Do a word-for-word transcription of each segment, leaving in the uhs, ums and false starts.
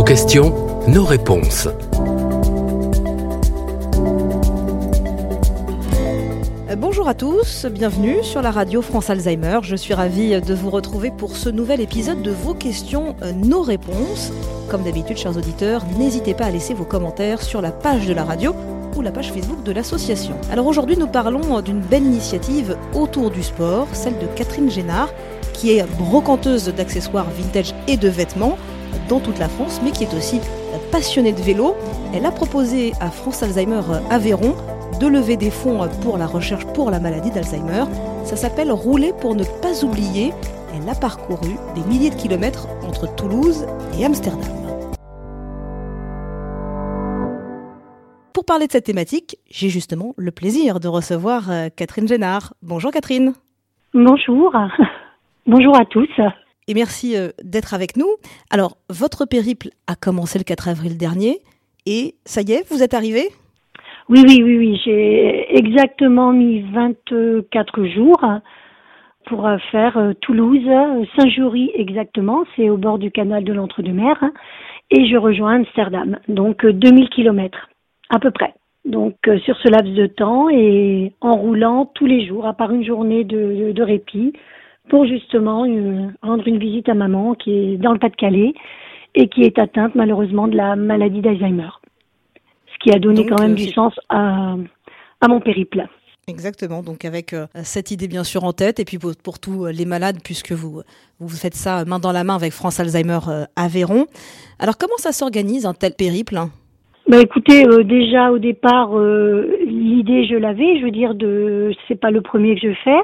questions, nos réponses. Bonjour à tous, bienvenue sur la radio France Alzheimer. Je suis ravie de vous retrouver pour ce nouvel épisode de vos questions, nos réponses. Comme d'habitude, chers auditeurs, n'hésitez pas à laisser vos commentaires sur la page de la radio ou la page Facebook de l'association. Alors aujourd'hui, nous parlons d'une belle initiative autour du sport, celle de Catherine Génard, qui est brocanteuse d'accessoires vintage et de vêtements dans toute la France, mais qui est aussi passionnée de vélo. Elle a proposé à France Alzheimer Aveyron de lever des fonds pour la recherche pour la maladie d'Alzheimer. Ça s'appelle Rouler pour ne pas oublier. Elle a parcouru des milliers de kilomètres entre Toulouse et Amsterdam. Pour parler de cette thématique, j'ai justement le plaisir de recevoir Catherine Génard. Bonjour Catherine. Bonjour. Bonjour à tous. Et merci d'être avec nous. Alors, votre périple a commencé le quatre avril dernier et ça y est, vous êtes arrivée ? Oui, oui, oui, oui. J'ai exactement mis vingt-quatre jours pour faire Toulouse, Saint-Jury exactement. C'est au bord du canal de l'Entre-deux-Mers. Et je rejoins Amsterdam. Donc, deux mille kilomètres à peu près. Donc, sur ce laps de temps et en roulant tous les jours, à part une journée de, de répit, pour justement euh, rendre une visite à maman qui est dans le Pas-de-Calais et qui est atteinte malheureusement de la maladie d'Alzheimer. Ce qui a donné donc, quand même euh, du sens à, à mon périple. Exactement, donc avec euh, cette idée bien sûr en tête, et puis pour, pour tous les malades, puisque vous, vous faites ça main dans la main avec France Alzheimer euh, Aveyron. Alors comment ça s'organise un tel périple ? Bah écoutez, euh, déjà au départ, euh, l'idée je l'avais, je veux dire, de c'est pas le premier que je fais.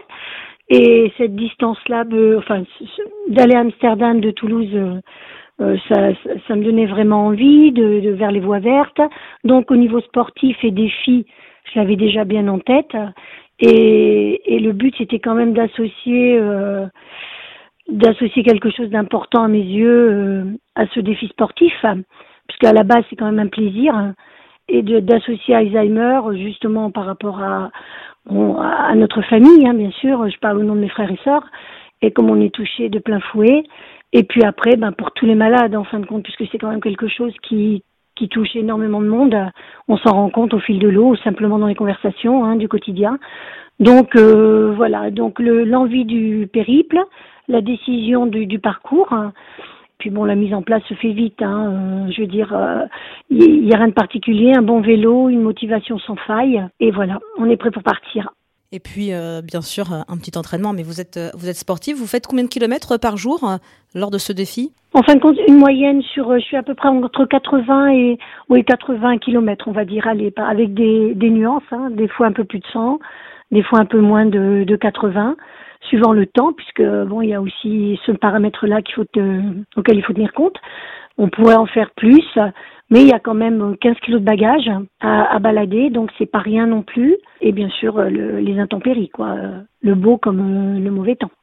Et cette distance-là, euh, enfin, d'aller à Amsterdam de Toulouse, euh, euh, ça, ça, ça me donnait vraiment envie de, de vers les voies vertes. Donc, au niveau sportif et défi, je l'avais déjà bien en tête. Et, et le but, c'était quand même d'associer, euh, d'associer quelque chose d'important à mes yeux euh, à ce défi sportif, puisqu'à la base, c'est quand même un plaisir. Et de, d'associer Alzheimer, justement, par rapport à Bon, à notre famille, hein, bien sûr, je parle au nom de mes frères et sœurs, et comme on est touché de plein fouet, et puis après, ben, pour tous les malades, en fin de compte, puisque c'est quand même quelque chose qui, qui touche énormément de monde, on s'en rend compte au fil de l'eau, ou simplement dans les conversations hein, du quotidien. Donc euh, voilà, donc le, l'envie du périple, la décision du, du parcours, hein. Puis bon, la mise en place se fait vite, hein. Euh, je veux dire, il euh, n'y a rien de particulier, un bon vélo, une motivation sans faille, et voilà, on est prêt pour partir. Et puis, euh, bien sûr, un petit entraînement, mais vous êtes, vous êtes sportif, vous faites combien de kilomètres par jour euh, lors de ce défi ? En fin de compte, une moyenne sur, je suis à peu près entre quatre-vingts et oui, quatre-vingts kilomètres, on va dire, allez, avec des, des nuances, hein, des fois un peu plus de cent, des fois un peu moins de, de quatre-vingts. Suivant le temps, puisque bon, il y a aussi ce paramètre-là qu'il faut te, auquel il faut tenir compte. On pourrait en faire plus, mais il y a quand même quinze kilos de bagages à, à balader, donc c'est pas rien non plus. Et bien sûr, le, les intempéries, quoi, le beau comme le mauvais temps.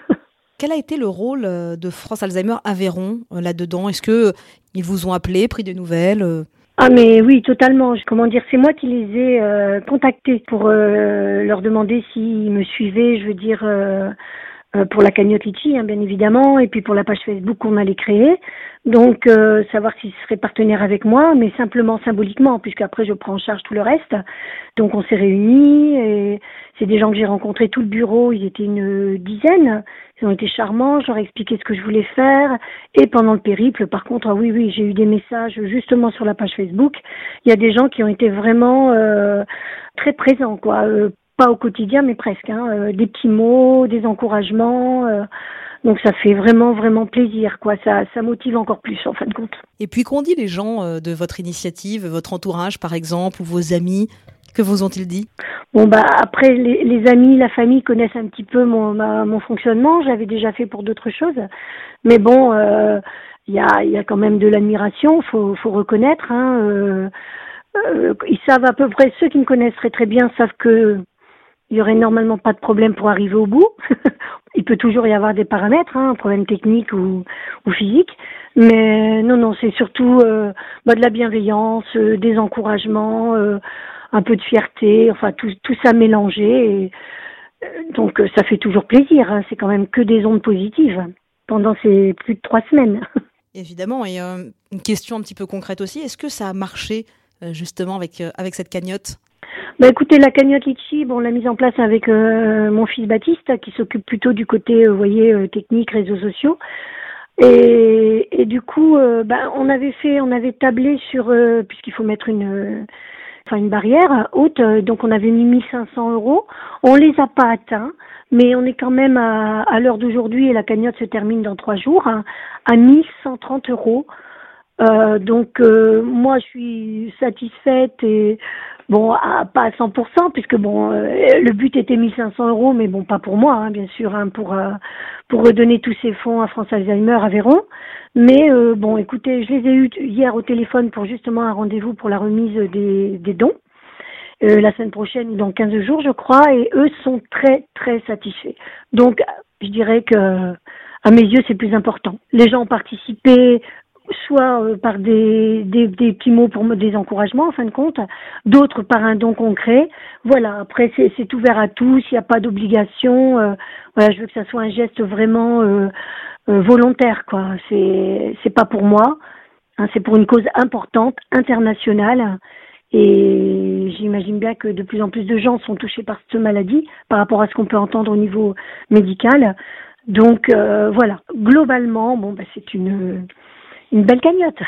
Quel a été le rôle de France Alzheimer Aveyron là-dedans ? Est-ce que ils vous ont appelé, pris des nouvelles ? Ah mais oui, totalement. Comment dire, c'est moi qui les ai euh, contactés pour euh, leur demander s'ils me suivaient, je veux dire, euh, euh, pour la cagnotte Litchi, hein, bien évidemment, et puis pour la page Facebook qu'on allait créer. Donc, euh, savoir s'ils seraient partenaires avec moi, mais simplement symboliquement, puisqu'après je prends en charge tout le reste. Donc, on s'est réunis, et c'est des gens que j'ai rencontrés, tout le bureau, ils étaient une dizaine. Ils ont été charmants, je leur ai expliqué ce que je voulais faire. Et pendant le périple, par contre, ah oui, oui, j'ai eu des messages justement sur la page Facebook. Il y a des gens qui ont été vraiment euh, très présents, quoi. Euh, pas au quotidien, mais presque. Hein. Euh, des petits mots, des encouragements. Euh, donc ça fait vraiment, vraiment plaisir, quoi. Ça, ça motive encore plus, en fin de compte. Et puis, qu'ont dit les gens de votre initiative, votre entourage, par exemple, ou vos amis ? Que vous ont-ils dit ? Bon bah après les, les amis, la famille connaissent un petit peu mon ma, mon fonctionnement. J'avais déjà fait pour d'autres choses, mais bon, il euh, y a il y a quand même de l'admiration. Faut faut reconnaître. Hein, euh, euh, ils savent à peu près, ceux qui me connaissent très très bien savent que il y aurait normalement pas de problème pour arriver au bout. Il peut toujours y avoir des paramètres, hein, un problème technique ou ou physique. Mais non non, c'est surtout euh, bah, de la bienveillance, euh, des encouragements. Euh, un peu de fierté, enfin tout, tout ça mélangé. Et, euh, donc ça fait toujours plaisir, hein. C'est quand même que des ondes positives pendant ces plus de trois semaines. Évidemment, et euh, une question un petit peu concrète aussi, est-ce que ça a marché euh, justement avec, euh, avec cette cagnotte ? Bah écoutez, la cagnotte Litchi, bon, on l'a mise en place avec euh, mon fils Baptiste, qui s'occupe plutôt du côté, euh, vous voyez, euh, technique, réseaux sociaux. Et, et du coup, euh, bah, on avait fait, on avait tablé sur, euh, puisqu'il faut mettre une, euh, enfin une barrière haute, euh, donc on avait mis mille cinq cents euros. On les a pas atteints, mais on est quand même à, à l'heure d'aujourd'hui, et la cagnotte se termine dans trois jours, hein, à mille cent trente euros. Euh, donc euh, moi, je suis satisfaite et bon, à, pas à cent pour cent, puisque bon, euh, le but était mille cinq cents euros, mais bon, pas pour moi, hein, bien sûr, hein, pour euh, pour redonner tous ces fonds à France Alzheimer à Véron. Mais euh, bon, écoutez, je les ai eus hier au téléphone pour justement un rendez-vous pour la remise des, des dons. Euh, la semaine prochaine, dans quinze jours, je crois, et eux sont très, très satisfaits. Donc, je dirais que, à mes yeux, c'est plus important. Les gens ont participé, soit euh, par des, des, des petits mots pour des encouragements, en fin de compte, d'autres par un don concret. Voilà, après, c'est, c'est ouvert à tous, il n'y a pas d'obligation. Euh, voilà, je veux que ça soit un geste vraiment euh, euh, volontaire, quoi. C'est, c'est pas pour moi, hein, c'est pour une cause importante, internationale. Et j'imagine bien que de plus en plus de gens sont touchés par cette maladie par rapport à ce qu'on peut entendre au niveau médical. Donc euh, voilà, globalement, bon, bah, c'est une, une belle cagnotte.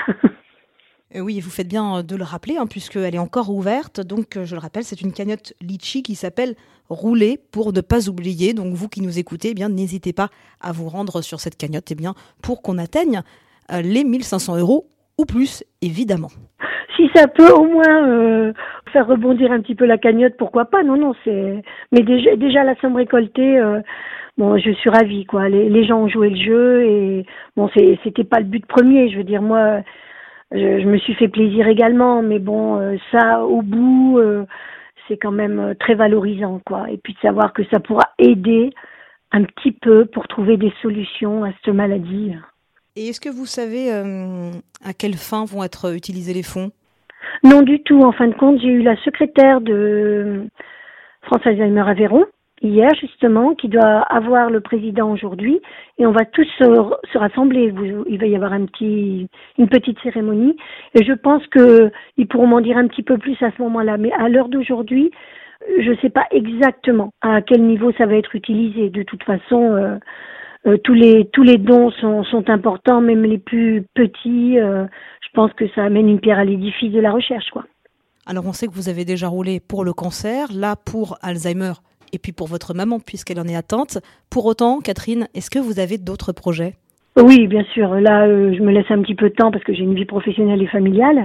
Oui, vous faites bien de le rappeler, hein, puisqu'elle est encore ouverte. Donc, je le rappelle, c'est une cagnotte Litchi qui s'appelle « Rouler pour ne pas oublier ». Donc, vous qui nous écoutez, eh bien, n'hésitez pas à vous rendre sur cette cagnotte eh bien, pour qu'on atteigne euh, les mille cinq cents euros ou plus, évidemment. Si ça peut au moins euh, faire rebondir un petit peu la cagnotte, pourquoi pas ? Non, non, c'est. Mais déjà, déjà la somme récoltée, euh, bon, je suis ravie, quoi. Les, les gens ont joué le jeu et bon, c'est, c'était pas le but premier. Je veux dire, moi, je, je me suis fait plaisir également, mais bon, euh, ça, au bout, euh, c'est quand même très valorisant, quoi. Et puis de savoir que ça pourra aider un petit peu pour trouver des solutions à cette maladie. Et est-ce que vous savez euh, à quelle fin vont être utilisés les fonds ? Non du tout. En fin de compte, j'ai eu la secrétaire de France Alzheimer à Véron, hier justement, qui doit avoir le président aujourd'hui, et on va tous se, se rassembler. Il va y avoir un petit, une petite cérémonie, et je pense que ils pourront m'en dire un petit peu plus à ce moment-là. Mais à l'heure d'aujourd'hui, je ne sais pas exactement à quel niveau ça va être utilisé. De toute façon, euh, euh, tous les tous les dons sont, sont importants, même les plus petits. Euh, je pense que ça amène une pierre à l'édifice de la recherche, quoi. Alors, on sait que vous avez déjà roulé pour le cancer, là pour Alzheimer, et puis pour votre maman, puisqu'elle en est atteinte. Pour autant, Catherine, est-ce que vous avez d'autres projets ? Oui, bien sûr. Là, euh, je me laisse un petit peu de temps parce que j'ai une vie professionnelle et familiale.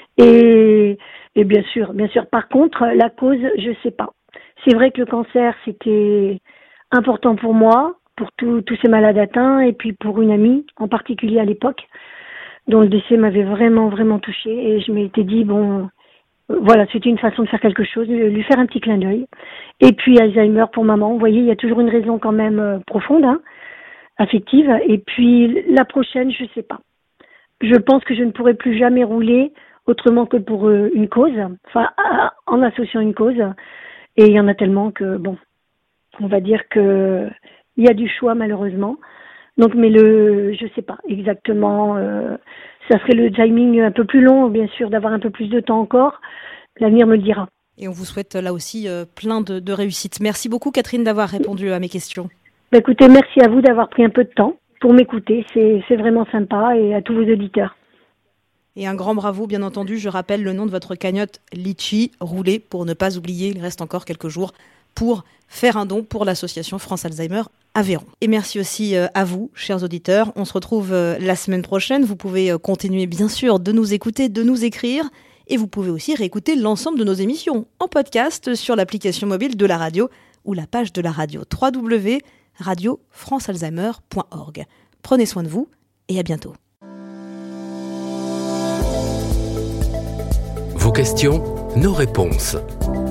Et, et bien sûr, bien sûr. Par contre, la cause, je sais pas. C'est vrai que le cancer, c'était important pour moi, pour tous tous ces malades atteints, et puis pour une amie, en particulier à l'époque, dont le décès m'avait vraiment, vraiment touchée. Et je m'étais dit, bon, euh, voilà, c'était une façon de faire quelque chose, de lui faire un petit clin d'œil. Et puis Alzheimer pour maman. Vous voyez, il y a toujours une raison quand même euh, profonde, hein, affective. Et puis la prochaine, je sais pas. Je pense que je ne pourrai plus jamais rouler autrement que pour euh, une cause, enfin, à, en associant une cause. Et il y en a tellement que, bon, on va dire que il y a du choix malheureusement. Donc, mais le, je sais pas exactement. Euh, ça serait le timing un peu plus long, bien sûr, d'avoir un peu plus de temps encore. L'avenir me le dira. Et on vous souhaite là aussi euh, plein de, de réussites. Merci beaucoup, Catherine, d'avoir répondu à mes questions. Bah, écoutez, merci à vous d'avoir pris un peu de temps pour m'écouter. C'est, c'est vraiment sympa, et à tous vos auditeurs. Et un grand bravo, bien entendu. Je rappelle le nom de votre cagnotte Litchi, Rouler pour ne pas oublier. Il reste encore quelques jours pour faire un don pour l'association France Alzheimer à Véron. Et merci aussi à vous, chers auditeurs. On se retrouve la semaine prochaine. Vous pouvez continuer, bien sûr, de nous écouter, de nous écrire. Et vous pouvez aussi réécouter l'ensemble de nos émissions en podcast sur l'application mobile de la radio ou la page de la radio w w w point radio france alzheimer point org. Prenez soin de vous et à bientôt. Vos questions, nos réponses.